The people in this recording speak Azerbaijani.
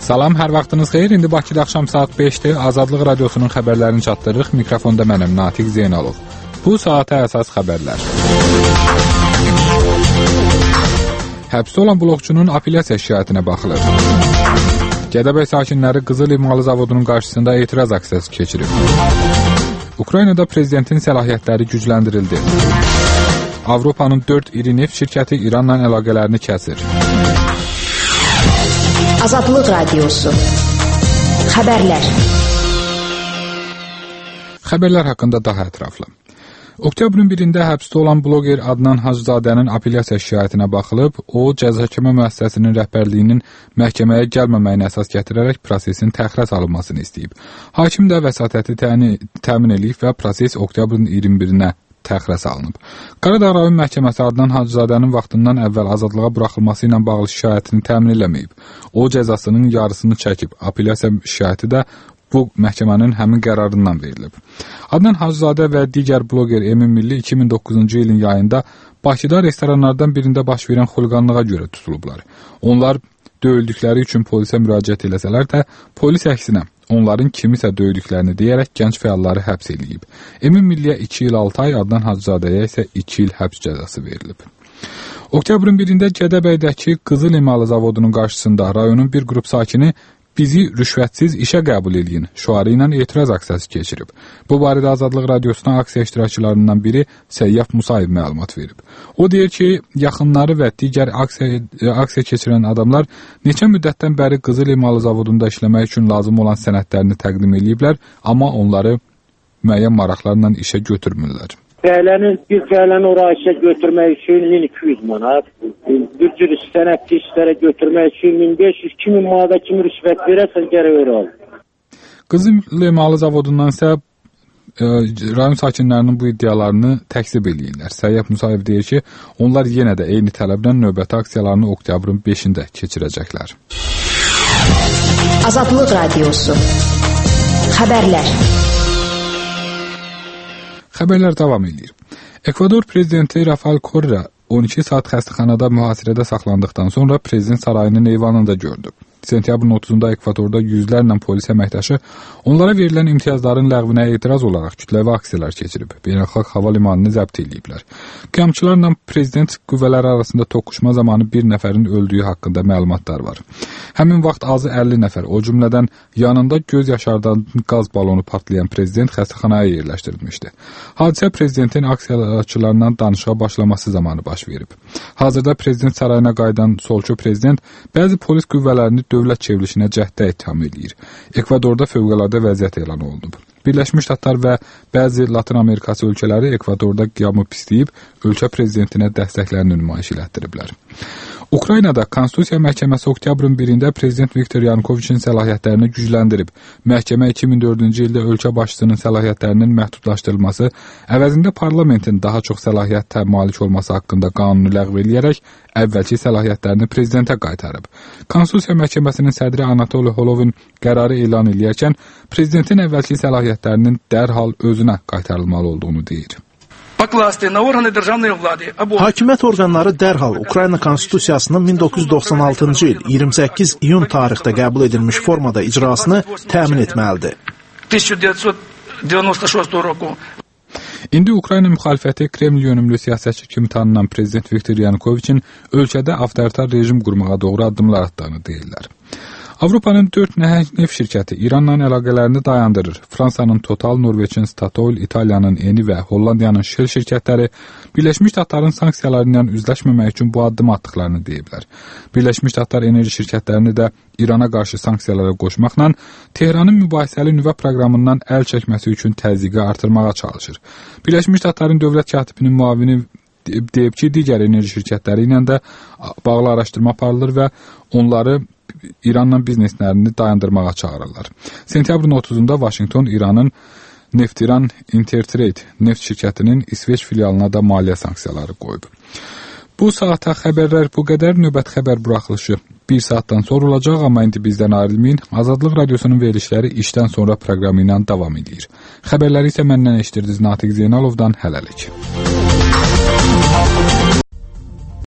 Salam, hər vaxtınız xeyir. İndi Bakıda axşam saat 5-dir. Azadlıq Radiosunun xəbərlərini çatdırırıq. Mikrofonda mənəm, Natiq Zeynalov. Bu saata əsas xəbərlər. Həbsdə olan blokçunun apellyasiya şikayətinə baxılır. Gədəbəy sakinləri Qızıl İmalı Zavodunun qarşısında etiraz aksiyası keçirib. Ukraynada prezidentin səlahiyyətləri gücləndirildi. Avropanın 4 iri neft şirkəti İranla əlaqələrini kəsir. Azadlıq Radiosu. Xəbərlər. Xəbərlər haqqında daha ətraflı. Oktyabrın 1-də həbsdə olan bloger Adnan Hacızadənin apellyasiya şikayətinə baxılıb. O, cəzaçəkmə müəssisəsinin rəhbərliyinin məhkəməyə gəlməməyini əsas gətirərək prosesin təxirə salınmasını istəyib. Hakim də vəsatəti təmin edib və proses oktyabrın 21-nə təxirə salınıb. Qaradağ rayon məhkəməsi Adnan Hacızadənin vaxtından əvvəl azadlığa buraxılması ilə bağlı şikayətini təmin eləməyib. O, cəzasının yarısını çəkib. Apellyasiya şikayəti də bu məhkəmənin həmin qərarından verilib. Adnan Hacızadə və digər bloger Emin Milli 2009-cu ilin yayında Bakıda restoranlardan birində baş verən xuliqanlığa görə tutulublar. Onlar döyüldükləri üçün polisə müraciət eləsələr də, polis əksinə onların kimisə döydüklərini deyərək gənc fəalları həbs eləyib. Emin Milliyə 2 il 6 ay, Adnan Hacızadəyə isə 2 il həbs cəzası verilib. Oktyabrın 1-də Gədəbəydəki Qızıl İmalı Zavodunun qarşısında rayonun bir qrup sakini "Bizi rüşvətsiz işə qəbul eləyin" şüarı ilə etiraz aksiyası keçirib. Bu barədə Azadlıq Radiosuna aksiya iştirakçılarından biri Səyyaf Musayev məlumat verib. O deyir ki, yaxınları və digər aksiya keçirən adamlar neçə müddətdən bəri Qızıl İmalı Zavodunda işləmək üçün lazım olan sənədlərini təqdim ediblər, amma onları müəyyən maraqlarla işə götürmürlər. Bir fəaləni oraya işə götürmək üçün 1200 manat, bir cür sənədli işlərə götürmək üçün 1500-2000 manata kimi rüşvət verəsən gərək öyle ol. Qızıl İmalı Zavodundan isə rayon sakinlərinin bu iddialarını təkzib eləyirlər. Səyyaf Musayev deyir ki, onlar yenə də eyni tələblə növbəti aksiyalarını oktyabrın 5-də keçirəcəklər. Azadlıq Radiosu. Xəbərlər. Xəbərlər davam edir. Ekvador prezidenti Rafael Correa 12 saat xəstəxanada mühasirədə saxlandıqdan sonra prezident sarayının eyvanında gördü. Sentyabrın 30-da Ekvadorda yüzlərlə polis əməkdaşı onlara verilən imtiyazların ləğvinə etiraz olaraq kütləvi aksiyalar keçirib. Beynəlxalq hava limanını zəbt ediblər. Qiyamçılarla prezident qüvvələri arasında toqquşma zamanı bir nəfərin öldüyü haqqında məlumatlar var. Həmin vaxt azı 50 nəfər, o cümlədən yanında göz yaşardan qaz balonu partlayan prezident xəstəxanaya yerləşdirilmişdi. Hadisə prezidentin aksiyaçılarla danışığa başlaması zamanı baş verib. Hazırda prezident sarayına qayıdan solçu prezident bəzi polis qüvvələrini dövlət çevrilişinə cəhddə ittiham edir. Ekvadorda fövqəladə vəziyyət elan olunub. Birləşmiş Ştatlar və bəzi Latin Amerikası ölkələri Ekvadorda qiyamı pisləyib, ölkə prezidentinə dəstəklərini nümayiş elətdiriblər. Ukraynada Konstitusiya Məhkəməsi oktyabrın 1-də prezident Viktor Yanukoviçin səlahiyyətlərini gücləndirib. Məhkəmə 2004-cü ildə ölkə başçısının səlahiyyətlərinin məhdudlaşdırılması, əvəzində parlamentin daha çox səlahiyyətə malik olması haqqında qanunu ləğv eləyərək əvvəlki səlahiyyətlərini prezidentə qaytarıb. Konstitusiya Məhkəməsinin sədri Anatoliy Holovin qərarı elan eləyərkən prezidentin əvvəlki səlahiyyətlərinin dərhal özünə qaytarılmalı olduğunu deyir. Hakimiyyət orqanları dərhal Ukrayna Konstitusiyasının 1996-cı il 28 iyun tarixdə qəbul edilmiş formada icrasını təmin etməlidir. İndi Ukrayna müxalifəti Kreml yönümlü siyasətçi kimi tanınan prezident Viktor Yanukoviçin ölkədə avtoritar rejim qurmağa doğru addımlar atdığını deyirlər. Avropanın 4 nəhəng neft şirkəti İranla əlaqələrini dayandırır. Fransanın Total, Norveçin Statoil, İtaliyanın Eni və Hollandiyanın Shell şirkətləri Birləşmiş Ştatların sanksiyaları ilə üzləşməmək üçün bu addım atdıqlarını deyiblər. Birləşmiş Ştatlar enerji şirkətlərini də İrana qarşı sanksiyalara qoşmaqla Tehranın mübahisəli nüvə proqramından əl çəkməsi üçün təzyiqi artırmağa çalışır. Birləşmiş Ştatların dövlət katibinin müavini deyib ki, digər enerji şirkətləri ilə də bağlı araşdırma aparılır və onları İranla bizneslərini dayandırmağa çağırırlar. Sentyabrın 30-da Vaşinqton İranın Neftiran Intertrade neft şirkətinin İsveç filialına da maliyyə sanksiyaları qoyub. Bu saata xəbərlər bu qədər. Növbət xəbər buraxılışı 1 saatdan sonra olacaq, amma indi bizdən ayrılmayın. Azadlıq Radiosunun verilişləri işdən sonra proqramı ilə davam edir. Xəbərləri isə məndən eşitirdiniz Natiq Zeynalovdan. Hələlik.